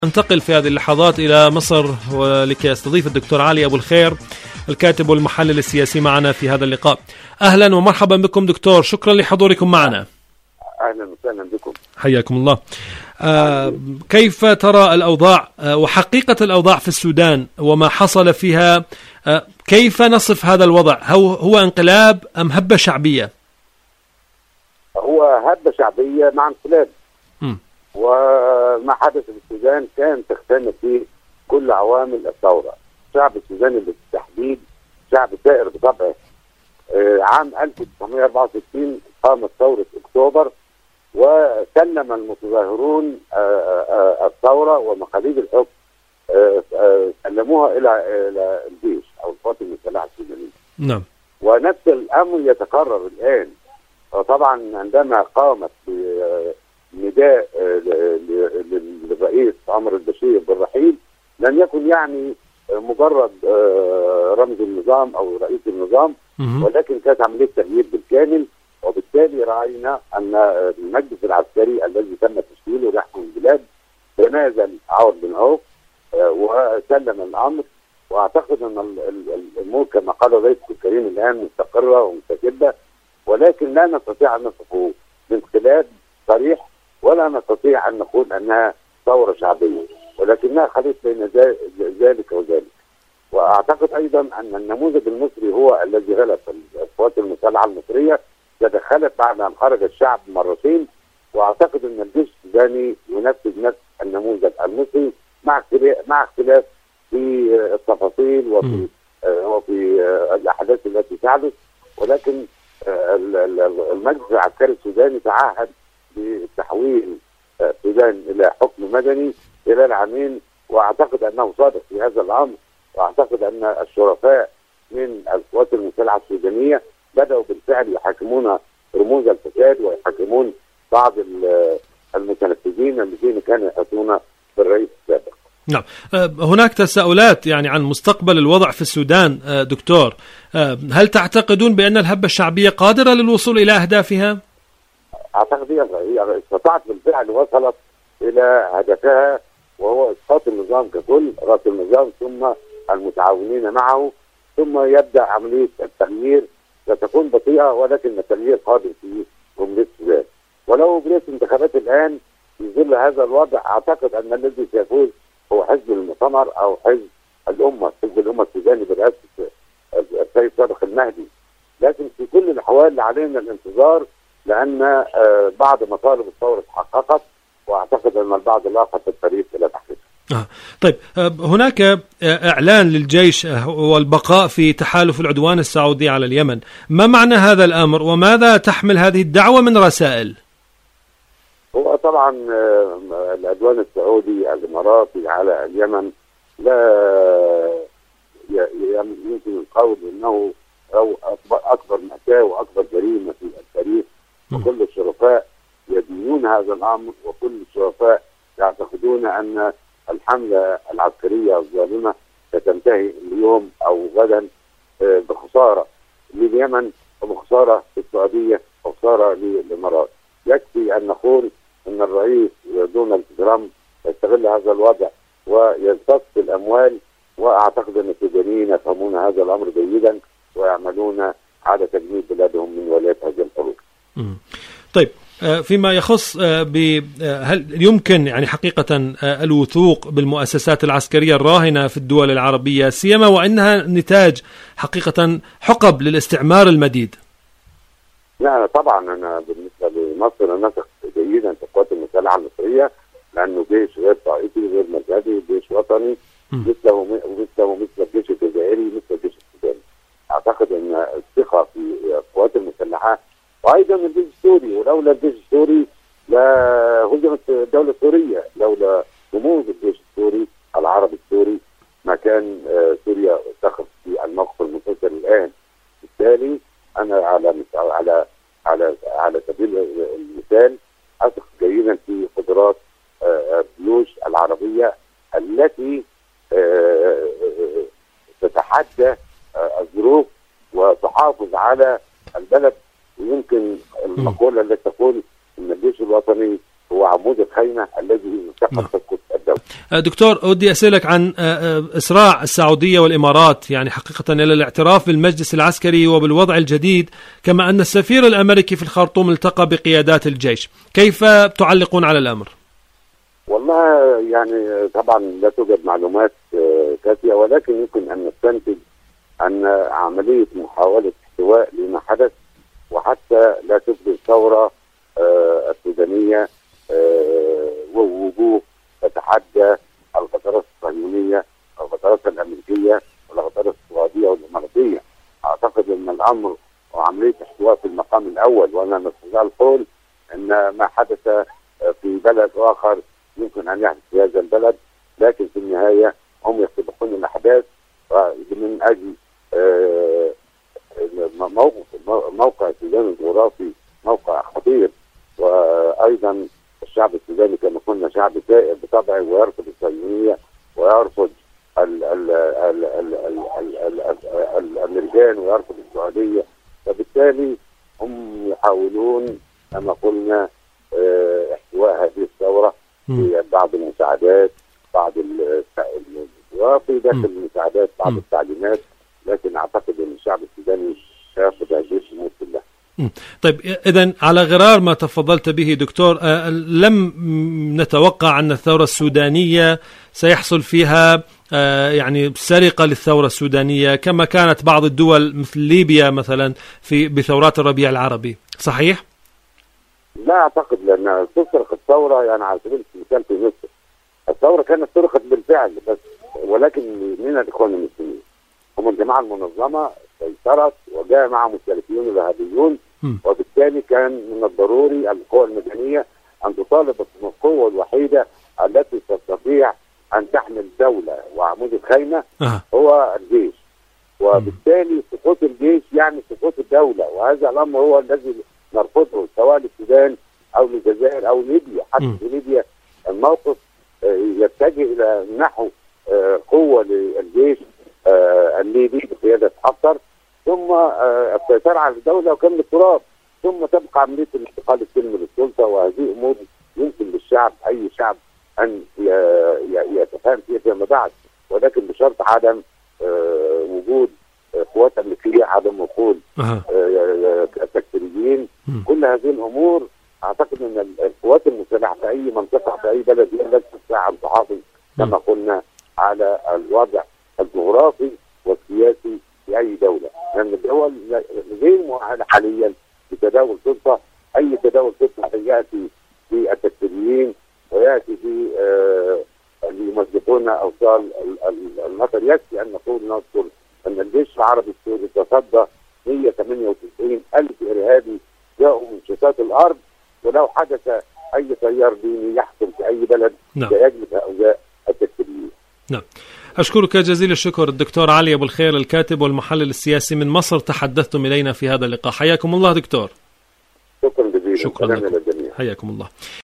انتقل في هذه اللحظات إلى مصر ولكي أستضيف الدكتور علي أبو الخير الكاتب والمحلل السياسي معنا في هذا اللقاء. أهلا ومرحبا بكم دكتور، شكرا لحضوركم معنا. أهلا وسهلا بكم، حياكم الله. كيف ترى الأوضاع وحقيقة الأوضاع في السودان وما حصل فيها؟ كيف نصف هذا الوضع؟ هو انقلاب أم هبة شعبية؟ هو هبة شعبية مع انقلاب. وما حدث في السودان كان تختلف فيه كل عوامل الثورة. الشعب السوداني بالتحديد شعب ثائر بطبعه. عام 1964 قامت ثورة أكتوبر وسلم المتظاهرون الثورة ومقاليد الحكم سلموها إلى الجيش أو القوات المسلحة السودانية. نعم. ونفس الأمر يتكرر الآن. وطبعا عندما قامت نداء للرئيس عمر البشير بالرحيل لم يكن يعني مجرد رمز النظام او رئيس النظام، ولكن كانت عمليه تغيير بالكامل. وبالتالي راينا ان المجلس العسكري الذي تم تشكيله يحكم البلاد تنازل عوض بن عوف وسلم الامر. واعتقد ان الامور كما قال الرئيس الكريم الان مستقره ومستجده، ولكن لا نستطيع ان نصفه بانقلاب صريح ولا نستطيع أن نقول أنها ثورة شعبية، ولكنها خليط بين ذلك وذلك. وأعتقد أيضا أن النموذج المصري هو الذي غلب. القوات المسلحة المصرية تدخلت بعد أن خرج الشعب مرتين، وأعتقد أن الجيش السوداني ينفذ نفس النموذج المصري مع اختلاف في التفاصيل وفي الأحداث التي تحدث. ولكن المجلس العسكري السوداني تعهد بتحويل السودان الى حكم مدني خلال عامين، واعتقد انه صادق في هذا الامر. واعتقد ان الشرفاء من القوات المسلحه السودانيه بداوا بالفعل يحاكمون رموز الفساد ويحاكمون بعض المتنفذين الذين كانوا يحاكمون بالرئيس السابق. نعم. هناك تساؤلات يعني عن مستقبل الوضع في السودان دكتور. هل تعتقدون بأن الهبة الشعبية قادرة للوصول إلى أهدافها؟ أعتقد هي استطاعت بالفعل وصلت إلى هدفها، وهو إسقاط النظام ككل، رأس النظام ثم المتعاونين معه، ثم يبدأ عملية التغيير. ستكون بطيئة ولكن التغيير قادم في جمهورية السودان. ولو أجريت انتخابات الآن في ظل هذا الوضع، أعتقد أن الذي سيفوز هو حزب المؤتمر أو حزب الأمة السوداني برئاسة السيد صادق المهدي. لكن في كل الأحوال علينا الانتظار، لأن بعض مطالب الثورة تحققت، وأعتقد أن البعض الآخر في الطريق إلى تحقيقها. طيب، هناك إعلان للجيش والبقاء في تحالف العدوان السعودي على اليمن. ما معنى هذا الأمر وماذا تحمل هذه الدعوة من رسائل؟ هو طبعا العدوان السعودي الإماراتي على اليمن لا يمكن القول أنه أكبر مأساة وأكبر جريمة في التاريخ. وكل الشرفاء يدينون هذا الأمر، وكل الشرفاء يعتقدون أن الحملة العسكرية الظالمة ستنتهي اليوم أو غدا بخسارة لليمن وبخسارة للسعودية وخسارة للإمارات. يكفي أن نقول أن الرئيس دونالد ترامب يستغل هذا الوضع ويمتص الأموال، وأعتقد أن السودانيين يفهمون هذا الأمر جيدا ويعملون على تجنيد بلادهم من ولاية هذه الحروب. طيب، فيما يخص هل يمكن يعني حقيقة الوثوق بالمؤسسات العسكرية الراهنة في الدول العربية، سيما وأنها نتاج حقيقة حقب للاستعمار المديد؟ لا طبعا، أنا بالنسبة لمصر نثق جيدا في القوات المسلحة المصرية، لأنه جيش غير طائفي غير مذهبي، جيش وطني مثل الجيش الجزائري مثل الجيش السوداني. أعتقد أن الثقة في القوات المسلحة وأيضا الجيش السوري، ولولا الجيش السوري لهزمت الدولة السورية، لولا غموض الجيش السوري العربي السوري ما كان سوريا تقف في الموقف المنتصر الآن. بالتالي أنا على سبيل المثال أثق جيدا في قدرات الجيوش العربية التي تتحدى الظروف وتحافظ على البلد. ويمكن المقولة التي تقول أن الجيش الوطني هو عمود الخيمة الذي يستحق تسقط الدولة. دكتور، أودي أسألك عن إسراع السعودية والإمارات يعني حقيقة إلى الاعتراف بالمجلس العسكري وبالوضع الجديد، كما أن السفير الأمريكي في الخرطوم التقى بقيادات الجيش. كيف تعلقون على الأمر؟ والله يعني طبعا لا توجد معلومات كافية، ولكن يمكن أن نستنتج أن عملية محاولة احتواء لما حدث، وحتى لا تفضي الثورة السودانية ووجوه تتحدى القطارات الصهيونية أو القطارات الأمريكية والقطارات السعودية والإماراتية. أعتقد أن الأمر وعملية احتواء في المقام الأول، وأنا نستطيع القول أن ما حدث في بلد آخر يمكن أن يحدث في هذا البلد، لكن في النهاية هم يستبقون الأحداث من أجل موقع السودان الجغرافي موقع خطير. وأيضا الشعب السوداني كما قلنا شعب سائر بطبعه، ويرفض الصهيونية ويرفض الأمريكان ويرفض السعودية، فبالتالي هم يحاولون كما قلنا احتواء هذه الثورة في بعض المساعدات، وفي داخل المساعدات بعض التعليمات، لكن أعتقد أن الشعب السوداني سيأخذ هذه الأمور كلها. طيب، إذن على غرار ما تفضلت به دكتور، لم نتوقع أن الثورة السودانية سيحصل فيها يعني سرقة للثورة السودانية كما كانت بعض الدول مثل ليبيا مثلا بثورات الربيع العربي، صحيح؟ لا أعتقد، لأن تسرق الثورة يعني على سبيل المثال في مصر الثورة كانت سرقت بالفعل، بس ولكن من الإخوان المسلمين هم الجماعة المنظمة سيطرت وجاء معهم السلفيون الإرهابيون، وبالتالي كان من الضروري القوى المدنية أن تطالب بالقوة الوحيدة التي تستطيع أن تحمل الدولة وعمود الخيمة هو الجيش، وبالتالي سقوط الجيش يعني سقوط الدولة، وهذا الأمر هو الذي نرفضه سواء للسودان أو للجزائر أو ليبيا. حتى في ليبيا الموقف يتجه إلى نحو قوة للجيش الليبي بقيادة حفتر، ثم السيطرة على الدولة وكم التراب، ثم تبقى عملية الانتقال السلمي للسلطة. وهذه أمور يمكن للشعب أي شعب أن يتفاهم فيها فيما بعد، ولكن بشرط عدم وجود قوات أمريكية، عدم وصول التكفيريين. كل هذه الأمور أعتقد أن القوات المسلحة في أي منطقة في أي بلد لا تستطيع أن تحافظ كما قلنا على الوضع الجغرافي والسياسي في أي دولة، لأن الدول غير مؤهلة حاليا لتداول سلطة. أي تداول سلطة يأتي في التكفيريين ويأتي في اللي يمزقون أوصال المطر. يكفي أن نذكر أن الجيش العربي السوري تصدى 198 ألف إرهابي جاءوا من شتات الأرض، ولو حدث أي تيار ديني يحكم في أي بلد سيجلب هؤلاء التكفيريين. نعم، أشكرك جزيل الشكر الدكتور علي أبو الخير، الكاتب والمحلل السياسي من مصر، تحدثتم إلينا في هذا اللقاء. حياكم الله دكتور. شكرا جزيلا. شكرا لكم. حياكم الله.